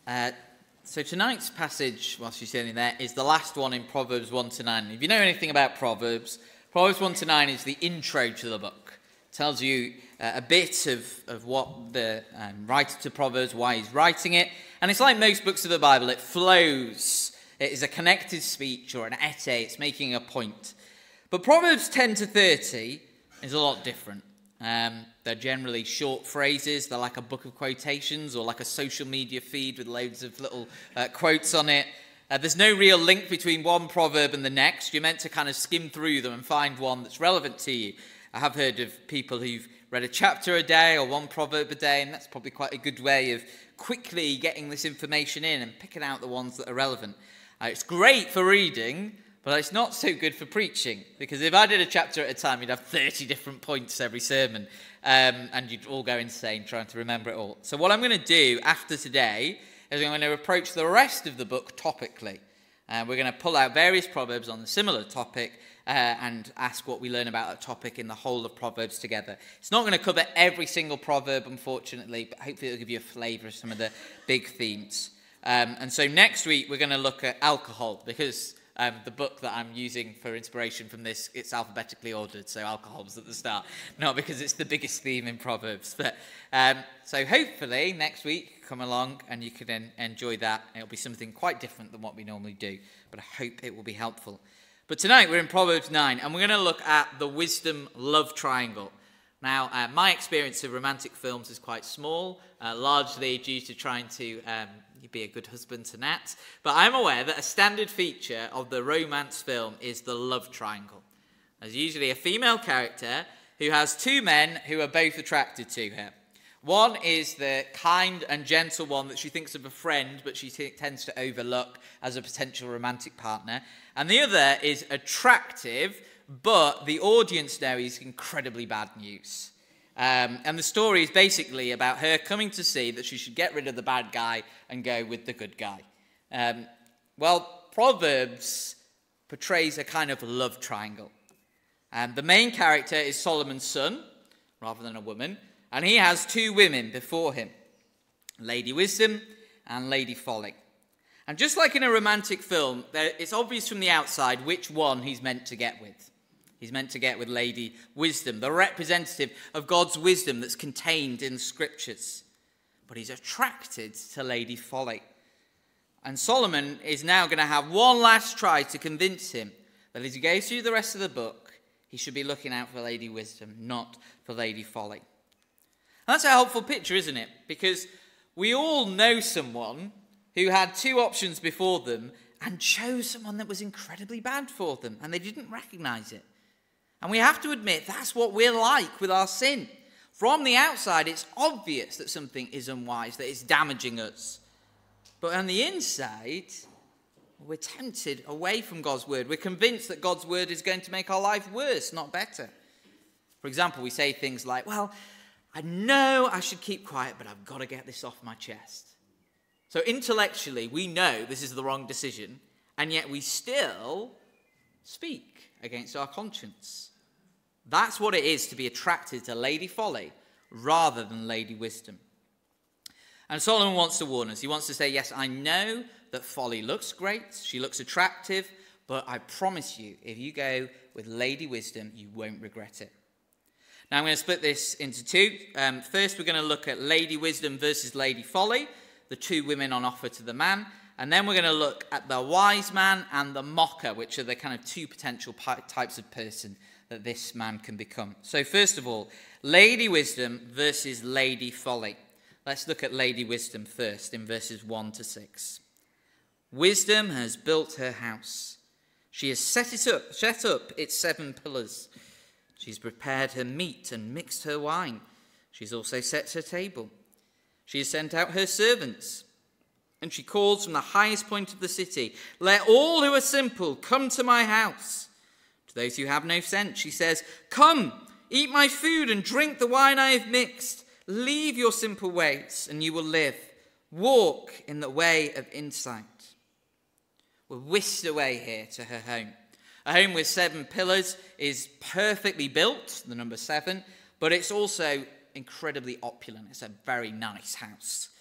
So tonight's passage, whilst you're sitting there, is the last one in Proverbs 1 to 9. If you know anything about Proverbs 1 to 9 is the intro to the book. It tells you a bit of what the writer to Proverbs, why he's writing it. And it's like most books of the Bible, it flows. It is a connected speech or an essay. It's making a point. But Proverbs 10 to 30 is a lot different. They're generally short phrases. They're like a book of quotations or like a social media feed with loads of little quotes on it. There's no real link between one proverb and the next. You're meant to kind of skim through them and find one that's relevant to you. I have heard of people who've read a chapter a day or one proverb a day, and that's probably quite a good way of quickly getting this information in and picking out the ones that are relevant. It's great for reading, but it's not so good for preaching, because if I did a chapter at a time, you'd have 30 different points every sermon, and you'd all go insane trying to remember it all. So what I'm going to do after today is I'm going to approach the rest of the book topically. We're going to pull out various proverbs on a similar topic and ask what we learn about that topic in the whole of Proverbs together. It's not going to cover every single proverb, unfortunately, but hopefully it'll give you a flavour of some of the big themes. And so next week we're going to look at alcohol, because the book that I'm using for inspiration from this, it's alphabetically ordered, so alcohol's at the start, not because it's the biggest theme in Proverbs. But so hopefully next week come along and you can enjoy that. It'll be something quite different than what we normally do, but I hope it will be helpful. But tonight we're in Proverbs 9, and we're going to look at the wisdom love triangle. Now, my experience of romantic films is quite small, largely due to trying to be a good husband to Nat. But I'm aware that a standard feature of the romance film is the love triangle. There's usually a female character who has two men who are both attracted to her. One is the kind and gentle one that she thinks of a friend, but she tends to overlook as a potential romantic partner. And the other is attractive, but the audience now is incredibly bad news. And the story is basically about her coming to see that she should get rid of the bad guy and go with the good guy. Proverbs portrays a kind of love triangle. The main character is Solomon's son, rather than a woman, and he has two women before him, Lady Wisdom and Lady Folly. And just like in a romantic film, it's obvious from the outside which one he's meant to get with. He's meant to get with Lady Wisdom, the representative of God's wisdom that's contained in the scriptures. But he's attracted to Lady Folly. And Solomon is now going to have one last try to convince him that as he goes through the rest of the book, he should be looking out for Lady Wisdom, not for Lady Folly. And that's a helpful picture, isn't it? Because we all know someone who had two options before them and chose someone that was incredibly bad for them, and they didn't recognize it. And we have to admit that's what we're like with our sin. From the outside, it's obvious that something is unwise, that it's damaging us. But on the inside, we're tempted away from God's word. We're convinced that God's word is going to make our life worse, not better. For example, we say things like, well, I know I should keep quiet, but I've got to get this off my chest. So intellectually, we know this is the wrong decision, and yet we still speak against our conscience. That's what it is to be attracted to Lady Folly rather than Lady Wisdom. And Solomon wants to warn us. He wants to say, yes, I know that Folly looks great, she looks attractive, but I promise you, if you go with Lady Wisdom, you won't regret it. Now I'm going to split this into two. First, we're going to look at Lady Wisdom versus Lady Folly, the two women on offer to the man. And then we're going to look at the wise man and the mocker, which are the kind of two potential types of person that this man can become. So first of all, Lady Wisdom versus Lady Folly. Let's look at Lady Wisdom first in verses 1 to 6. Wisdom has built her house. She has set up its 7 pillars. She's prepared her meat and mixed her wine. She's also set her table. She has sent out her servants, and she calls from the highest point of the city, let all who are simple come to my house. To those who have no sense, she says, come, eat my food and drink the wine I have mixed. Leave your simple ways, and you will live. Walk in the way of insight. We're whisked away here to her home. A home with 7 pillars is perfectly built, the number 7, but it's also incredibly opulent. It's a very nice house.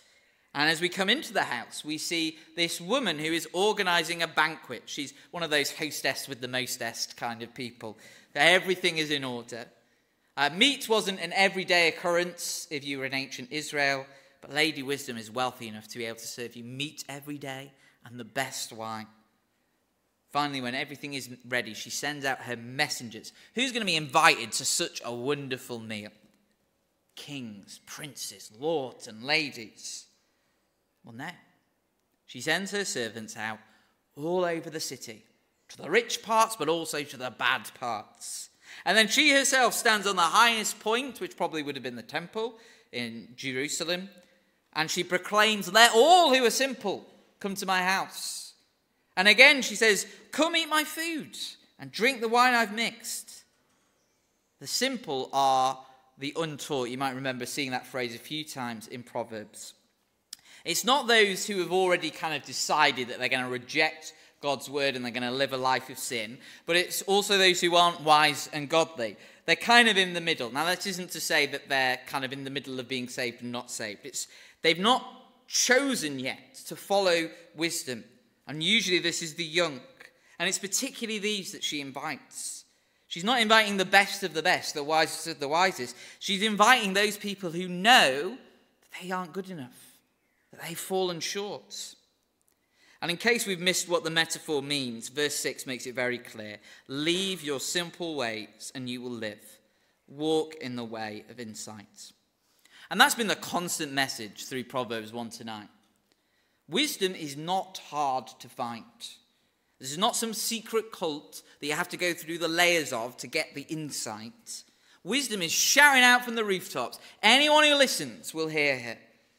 And as we come into the house, we see this woman who is organizing a banquet. She's one of those hostess with the mostest kind of people. Everything is in order. Meat wasn't an everyday occurrence if you were in ancient Israel, but Lady Wisdom is wealthy enough to be able to serve you meat every day and the best wine. Finally, when everything is ready, she sends out her messengers. Who's going to be invited to such a wonderful meal? Kings, princes, lords, and ladies. Well, no. She sends her servants out all over the city, to the rich parts, but also to the bad parts. And then she herself stands on the highest point, which probably would have been the temple in Jerusalem, and she proclaims, "Let all who are simple come to my house." And again she says, "Come eat my food and drink the wine I've mixed." The simple are the untaught. You might remember seeing that phrase a few times in Proverbs. It's not those who have already kind of decided that they're going to reject God's word and they're going to live a life of sin, but it's also those who aren't wise and godly. They're kind of in the middle. Now, that isn't to say that they're kind of in the middle of being saved and not saved. They've not chosen yet to follow wisdom. And usually this is the young. And it's particularly these that she invites. She's not inviting the best of the best, the wisest of the wisest. She's inviting those people who know that they aren't good enough, that they've fallen short. And in case we've missed what the metaphor means, verse 6 makes it very clear. Leave your simple ways and you will live. Walk in the way of insight. And that's been the constant message through Proverbs 1 to 9. Wisdom is not hard to find. This is not some secret cult that you have to go through the layers of to get the insight. Wisdom is shouting out from the rooftops. Anyone who listens will hear her.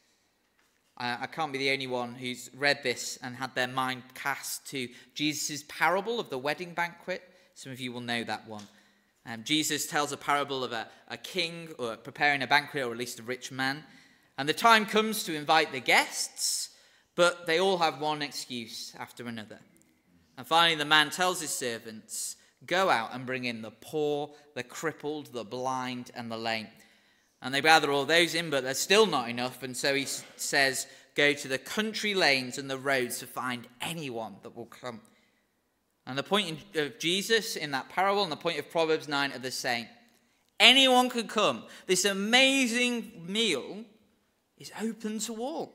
I can't be the only one who's read this and had their mind cast to Jesus' parable of the wedding banquet. Some of you will know that one. Jesus tells a parable of a king or preparing a banquet, or at least a rich man. And the time comes to invite the guests, but they all have one excuse after another. And finally, the man tells his servants, "Go out and bring in the poor, the crippled, the blind, and the lame." And they gather all those in, but there's still not enough. And so he says, "Go to the country lanes and the roads to find anyone that will come." And the point of Jesus in that parable and the point of Proverbs 9 are the same. Anyone can come. This amazing meal is open to all.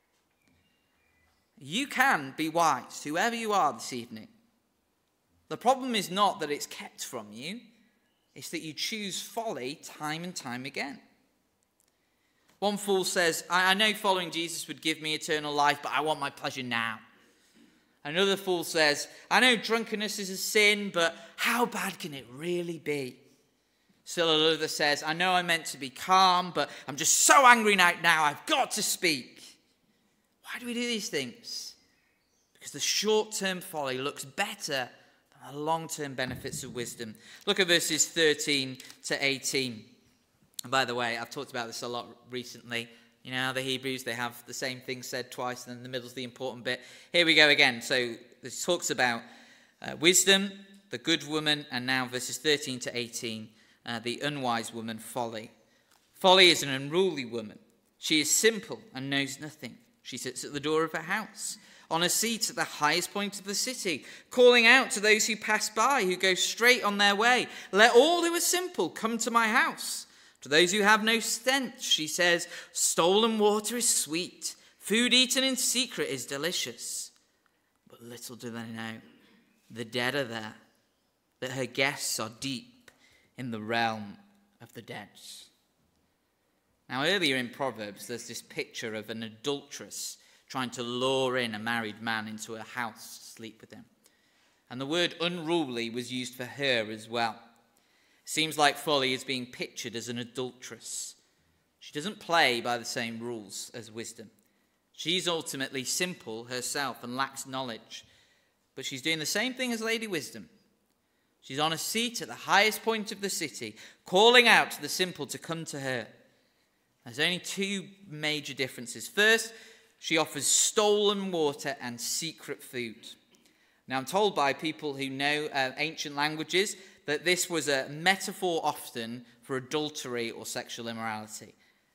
You can be wise, whoever you are this evening. The problem is not that it's kept from you. It's that you choose folly time and time again. One fool says, I know following Jesus would give me eternal life, but I want my pleasure now. Another fool says, I know drunkenness is a sin, but how bad can it really be? Still another says, I know I'm meant to be calm, but I'm just so angry right now, I've got to speak. Why do we do these things? Because the short-term folly looks better than the long-term benefits of wisdom. Look at verses 13 to 18. And by the way, I've talked about this a lot recently. You know, the Hebrews, they have the same thing said twice, and then the middle's the important bit. Here we go again. So this talks about wisdom, the good woman, and now verses 13 to 18, the unwise woman, folly. Folly is an unruly woman. She is simple and knows nothing. She sits at the door of her house, on a seat at the highest point of the city, calling out to those who pass by, who go straight on their way. Let all who are simple come to my house. To those who have no stench, she says, stolen water is sweet. Food eaten in secret is delicious. But little do they know, the dead are there, that her guests are deep in the realm of the dead. Now, earlier in Proverbs, there's this picture of an adulteress trying to lure in a married man into a house to sleep with him. And the word unruly was used for her as well. Seems like folly is being pictured as an adulteress. She doesn't play by the same rules as wisdom. She's ultimately simple herself and lacks knowledge. But she's doing the same thing as Lady Wisdom. She's on a seat at the highest point of the city, calling out to the simple to come to her. There's only two major differences. First, she offers stolen water and secret food. Now, I'm told by people who know ancient languages that this was a metaphor often for adultery or sexual immorality.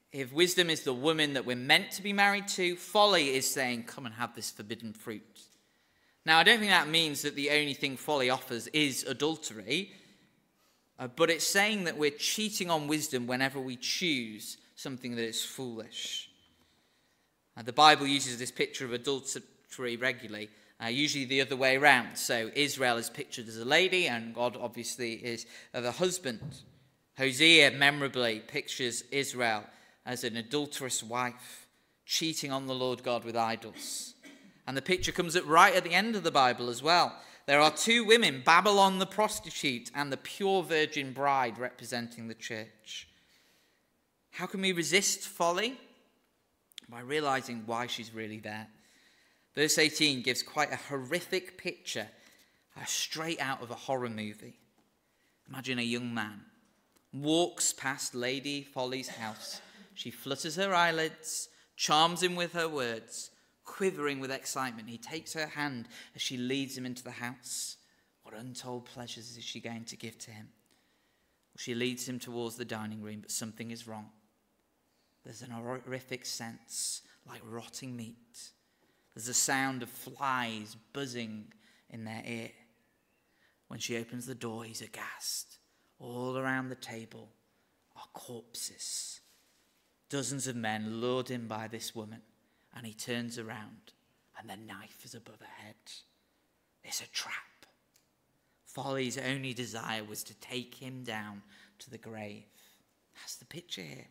If wisdom is the woman that we're meant to be married to, folly is saying, come and have this forbidden fruit. Now, I don't think that means that the only thing folly offers is adultery, but it's saying that we're cheating on wisdom whenever we choose something that is foolish. The Bible uses this picture of adultery regularly, usually the other way around. So Israel is pictured as a lady, and God obviously is the husband. Hosea memorably pictures Israel as an adulterous wife, cheating on the Lord God with idols. And the picture comes up right at the end of the Bible as well. There are two women, Babylon the prostitute and the pure virgin bride, representing the church. How can we resist folly? By realizing why she's really there. Verse 18 gives quite a horrific picture, straight out of a horror movie. Imagine a young man walks past Lady Folly's house. She flutters her eyelids, charms him with her words, quivering with excitement. He takes her hand as she leads him into the house. What untold pleasures is she going to give to him? She leads him towards the dining room, but something is wrong. There's an horrific sense, like rotting meat. There's a sound of flies buzzing in their ear. When she opens the door, he's aghast. All around the table are corpses. Dozens of men lured in by this woman, and he turns around, and the knife is above her head. It's a trap. Folly's only desire was to take him down to the grave. That's the picture here.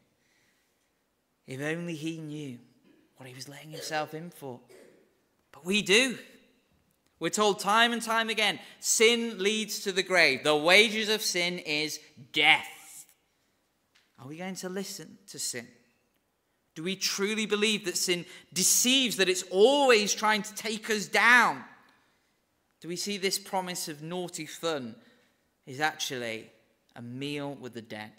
If only he knew what he was letting himself in for. But we do. We're told time and time again, sin leads to the grave. The wages of sin is death. Are we going to listen to sin? Do we truly believe that sin deceives, that it's always trying to take us down? Do we see this promise of naughty fun is actually a meal with the dead?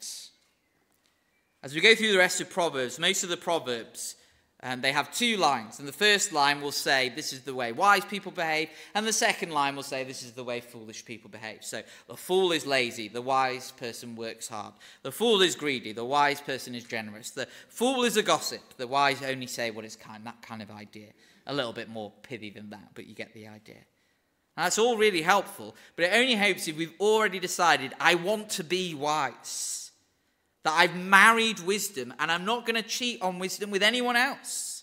As we go through the rest of Proverbs, most of the Proverbs, they have two lines. And the first line will say, this is the way wise people behave. And the second line will say, this is the way foolish people behave. So the fool is lazy. The wise person works hard. The fool is greedy. The wise person is generous. The fool is a gossip. The wise only say what is kind. That kind of idea. A little bit more pithy than that, but you get the idea. Now, that's all really helpful, but it only helps if we've already decided, I want to be wise. That I've married wisdom, and I'm not going to cheat on wisdom with anyone else.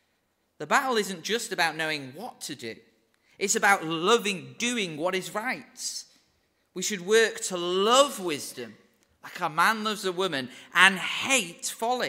The battle isn't just about knowing what to do. It's about doing what is right. We should work to love wisdom, like a man loves a woman, and hate folly.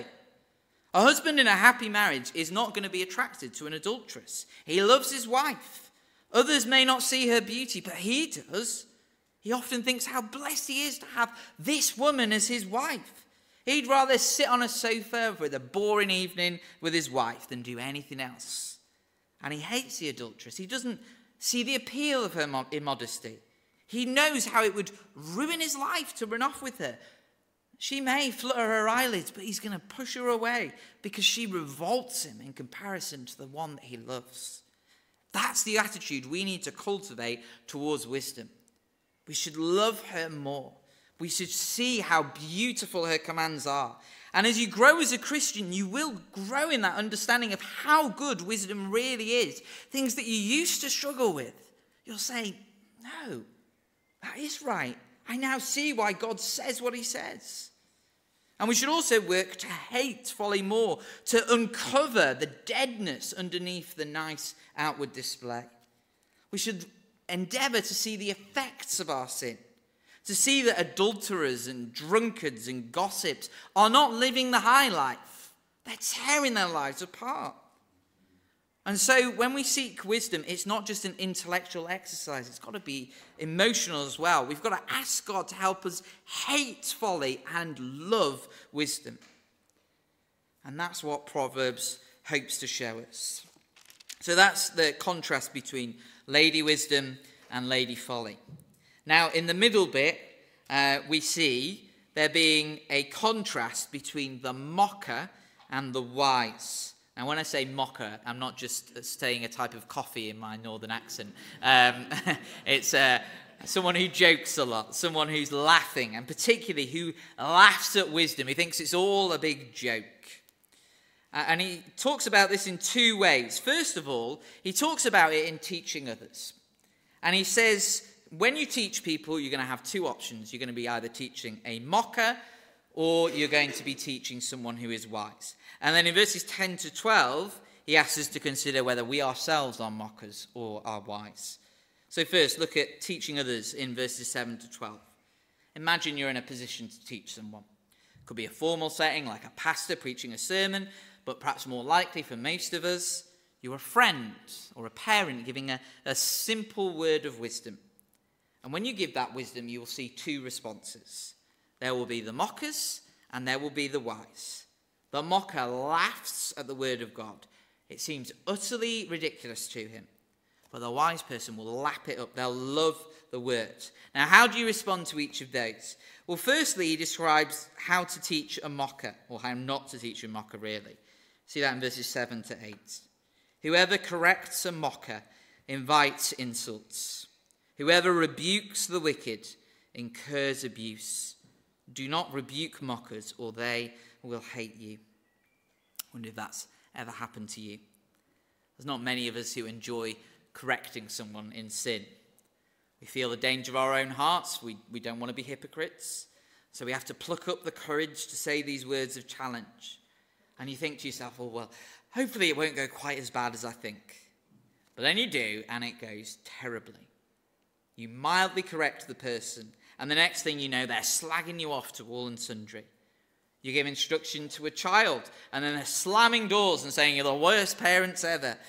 A husband in a happy marriage is not going to be attracted to an adulteress. He loves his wife. Others may not see her beauty, but he does. He often thinks how blessed he is to have this woman as his wife. He'd rather sit on a sofa with a boring evening with his wife than do anything else. And he hates the adulteress. He doesn't see the appeal of her immodesty. He knows how it would ruin his life to run off with her. She may flutter her eyelids, but he's going to push her away because she revolts him in comparison to the one that he loves. That's the attitude we need to cultivate towards wisdom. We should love her more. We should see how beautiful her commands are. And as you grow as a Christian, you will grow in that understanding of how good wisdom really is. Things that you used to struggle with. You'll say, no, that is right. I now see why God says what he says. And we should also work to hate folly more, to uncover the deadness underneath the nice outward display. We should endeavor to see the effects of our sin, to see that adulterers and drunkards and gossips are not living the high life. They're tearing their lives apart. And so when we seek wisdom, it's not just an intellectual exercise. It's got to be emotional as well. We've got to ask God to help us hate folly and love wisdom. And that's what Proverbs hopes to show us. So that's the contrast between Lady Wisdom and Lady Folly. Now, in the middle bit, we see there being a contrast between the mocker and the wise. Now, when I say mocker, I'm not just saying a type of coffee in my northern accent. It's someone who jokes a lot, someone who's laughing, and particularly who laughs at wisdom. He thinks it's all a big joke. And he talks about this in two ways. First of all, he talks about it in teaching others. And he says, when you teach people, you're going to have two options. You're going to be either teaching a mocker, or you're going to be teaching someone who is wise. And then in verses 10 to 12, he asks us to consider whether we ourselves are mockers or are wise. So first, look at teaching others in verses 7 to 12. Imagine you're in a position to teach someone. It could be a formal setting, like a pastor preaching a sermon, but perhaps more likely for most of us, you're a friend or a parent giving a simple word of wisdom. And when you give that wisdom, you will see two responses. There will be the mockers and there will be the wise. The mocker laughs at the word of God. It seems utterly ridiculous to him. But the wise person will lap it up. They'll love the word. Now, how do you respond to each of those? Well, firstly, he describes how to teach a mocker, or how not to teach a mocker, really. See that in verses 7 to 8. Whoever corrects a mocker invites insults. Whoever rebukes the wicked incurs abuse. Do not rebuke mockers, or they will hate you. I wonder if that's ever happened to you. There's not many of us who enjoy correcting someone in sin. We feel the danger of our own hearts. We don't want to be hypocrites. So we have to pluck up the courage to say these words of challenge. And you think to yourself, oh, well, hopefully it won't go quite as bad as I think. But then you do, and it goes terribly. You mildly correct the person, and the next thing you know, they're slagging you off to all and sundry. You give instruction to a child, and then they're slamming doors and saying you're the worst parents ever.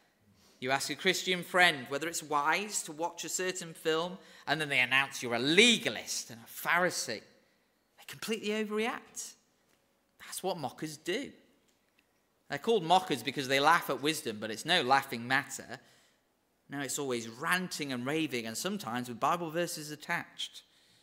You ask a Christian friend whether it's wise to watch a certain film, and then they announce you're a legalist and a Pharisee. They completely overreact. That's what mockers do. They're called mockers because they laugh at wisdom, but it's no laughing matter. No, it's always ranting and raving, and sometimes with Bible verses attached.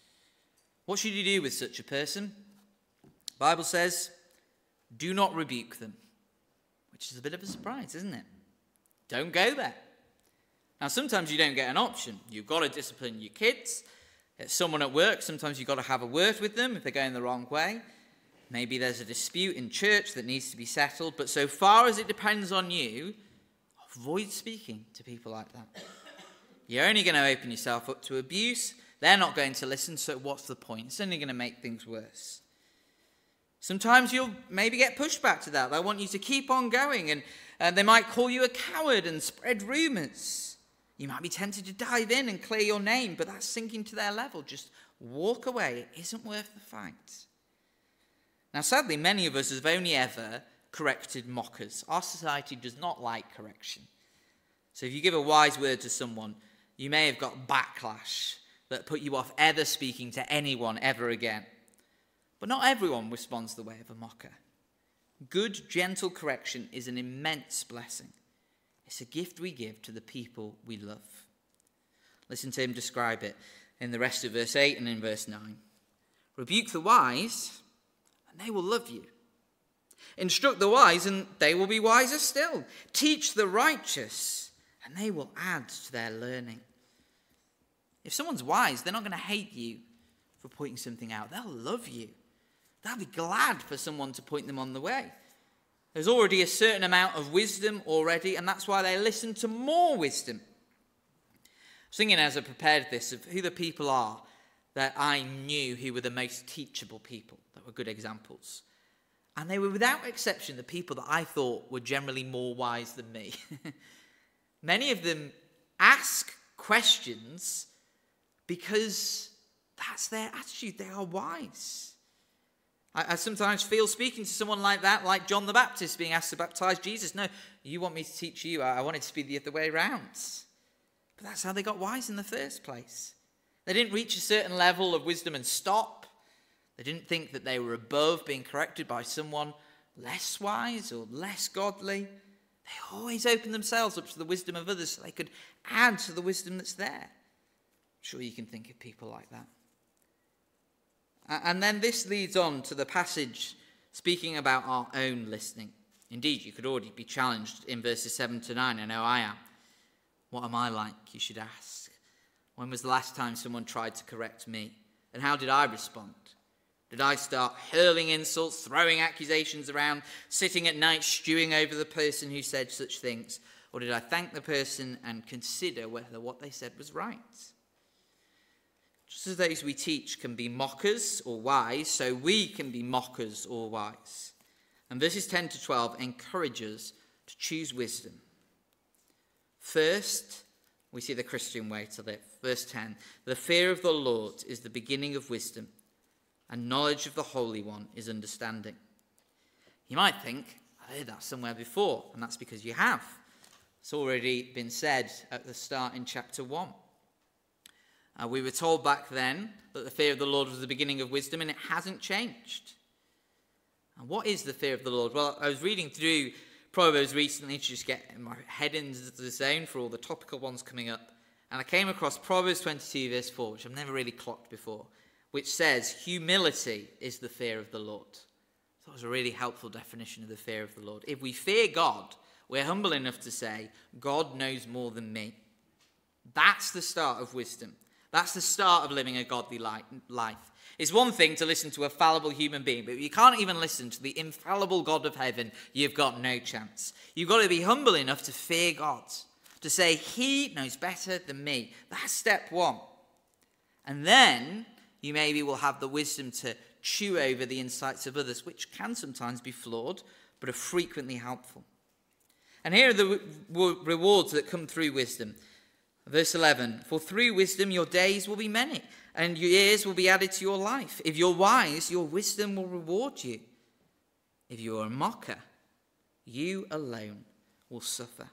What should you do with such a person? The Bible says, do not rebuke them, which is a bit of a surprise, isn't it? Don't go there. Now, sometimes you don't get an option. You've got to discipline your kids. It's someone at work, sometimes you've got to have a word with them if they're going the wrong way. Maybe there's a dispute in church that needs to be settled, but so far as it depends on you, avoid speaking to people like that. You're only going to open yourself up to abuse. They're not going to listen, so what's the point? It's only going to make things worse. Sometimes you'll maybe get pushback to that. They want you to keep on going, and they might call you a coward and spread rumours. You might be tempted to dive in and clear your name, but that's sinking to their level. Just walk away. It isn't worth the fight. Now, sadly, many of us have only ever corrected mockers. Our society does not like correction. So if you give a wise word to someone, you may have got backlash that put you off ever speaking to anyone ever again. But not everyone responds the way of a mocker. Good, gentle correction is an immense blessing. It's a gift we give to the people we love. Listen to him describe it in the rest of verse 8 and in verse 9. Rebuke the wise, and they will love you. Instruct the wise, and they will be wiser still. Teach the righteous, and they will add to their learning. If someone's wise, they're not going to hate you for pointing something out. They'll love you. They'll be glad for someone to point them on the way. There's already a certain amount of wisdom already, and that's why they listen to more wisdom. I was thinking as I prepared this of who the people are that I knew who were the most teachable people, that were good examples. And they were without exception the people that I thought were generally more wise than me. Many of them ask questions because that's their attitude. They are wise. I sometimes feel speaking to someone like that, like John the Baptist being asked to baptize Jesus. No, you want me to teach you. I want it to be the other way around. But that's how they got wise in the first place. They didn't reach a certain level of wisdom and stop. They didn't think that they were above being corrected by someone less wise or less godly. They always opened themselves up to the wisdom of others so they could add to the wisdom that's there. I'm sure you can think of people like that. And then this leads on to the passage speaking about our own listening. Indeed, you could already be challenged in verses 7 to 9. I know I am. What am I like, you should ask? When was the last time someone tried to correct me? And how did I respond? Did I start hurling insults, throwing accusations around, sitting at night stewing over the person who said such things? Or did I thank the person and consider whether what they said was right? Just as those we teach can be mockers or wise, so we can be mockers or wise. And verses 10 to 12 encourage us to choose wisdom. First, we see the Christian way to live. Verse 10, the fear of the Lord is the beginning of wisdom, and knowledge of the Holy One is understanding. You might think, I heard that somewhere before, and that's because you have. It's already been said at the start in chapter 1. We were told back then that the fear of the Lord was the beginning of wisdom, and it hasn't changed. And what is the fear of the Lord? Well, I was reading through Proverbs recently to just get my head into the zone for all the topical ones coming up. And I came across Proverbs 22 verse 4, which I've never really clocked before, which says, humility is the fear of the Lord. So that was a really helpful definition of the fear of the Lord. If we fear God, we're humble enough to say, God knows more than me. That's the start of wisdom. That's the start of living a godly life. It's one thing to listen to a fallible human being, but if you can't even listen to the infallible God of heaven, you've got no chance. You've got to be humble enough to fear God, to say, he knows better than me. That's step one. And then you maybe will have the wisdom to chew over the insights of others, which can sometimes be flawed, but are frequently helpful. And here are the rewards that come through wisdom. Verse 11, for through wisdom your days will be many, and your years will be added to your life. If you're wise, your wisdom will reward you. If you are a mocker, you alone will suffer.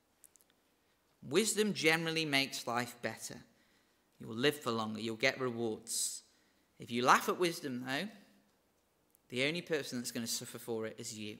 Wisdom generally makes life better. You will live for longer. You'll get rewards. If you laugh at wisdom, though, the only person that's going to suffer for it is you.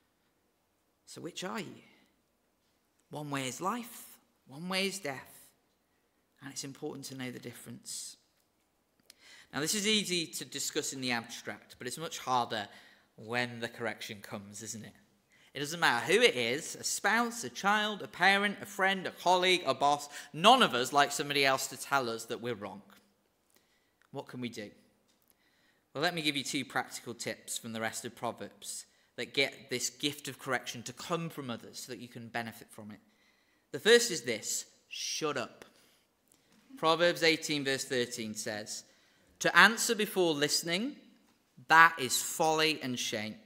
So which are you? One way is life, one way is death. And it's important to know the difference. Now, this is easy to discuss in the abstract, but it's much harder when the correction comes, isn't it? It doesn't matter who it is, a spouse, a child, a parent, a friend, a colleague, a boss. None of us like somebody else to tell us that we're wrong. What can we do? Well, let me give you two practical tips from the rest of Proverbs that get this gift of correction to come from others so that you can benefit from it. The first is this: shut up. Proverbs 18 verse 13 says, to answer before listening, that is folly and shame.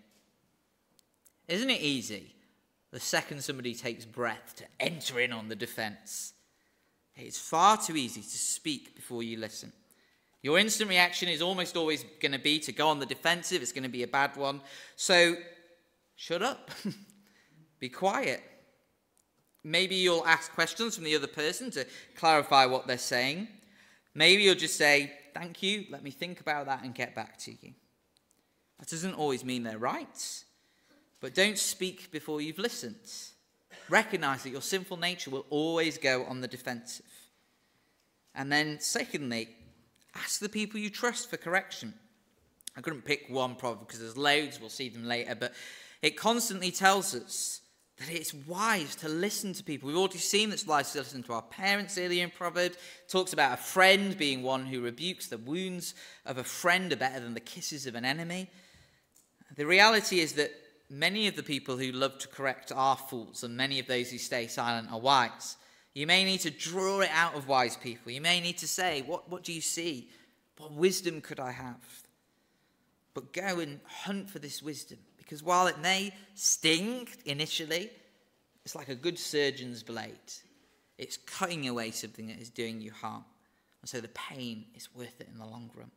Isn't it easy the second somebody takes breath to enter in on the defense? It's far too easy to speak before you listen. Your instant reaction is almost always going to be to go on the defensive. It's going to be a bad one. So shut up. Be quiet. Maybe you'll ask questions from the other person to clarify what they're saying. Maybe you'll just say, thank you, let me think about that and get back to you. That doesn't always mean they're right. But don't speak before you've listened. Recognize that your sinful nature will always go on the defensive. And then secondly, ask the people you trust for correction. I couldn't pick one proverb because there's loads, we'll see them later, but it constantly tells us that it's wise to listen to people. We've already seen that it's wise to listen to our parents earlier in Proverbs. It talks about a friend being one who rebukes. The wounds of a friend are better than the kisses of an enemy. The reality is that many of the people who love to correct are fools, and many of those who stay silent are wise. You may need to draw it out of wise people. You may need to say, what do you see? What wisdom could I have? But go and hunt for this wisdom. Because while it may sting initially, it's like a good surgeon's blade. It's cutting away something that is doing you harm. And so the pain is worth it in the long run.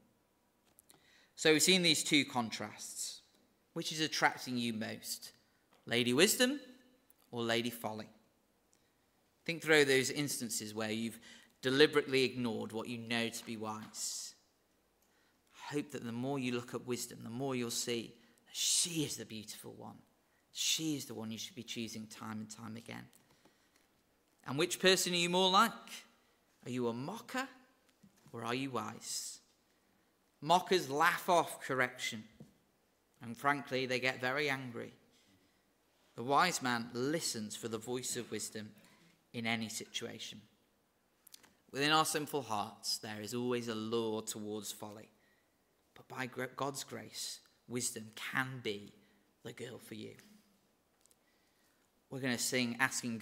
So we've seen these two contrasts. Which is attracting you most? Lady Wisdom or Lady Folly? Think through those instances where you've deliberately ignored what you know to be wise. I hope that the more you look at wisdom, the more you'll see that she is the beautiful one. She is the one you should be choosing time and time again. And which person are you more like? Are you a mocker or are you wise? Mockers laugh off correction. And frankly, they get very angry. The wise man listens for the voice of wisdom in any situation. Within our sinful hearts, there is always a lure towards folly. But by God's grace, wisdom can be the girl for you. We're going to sing Asking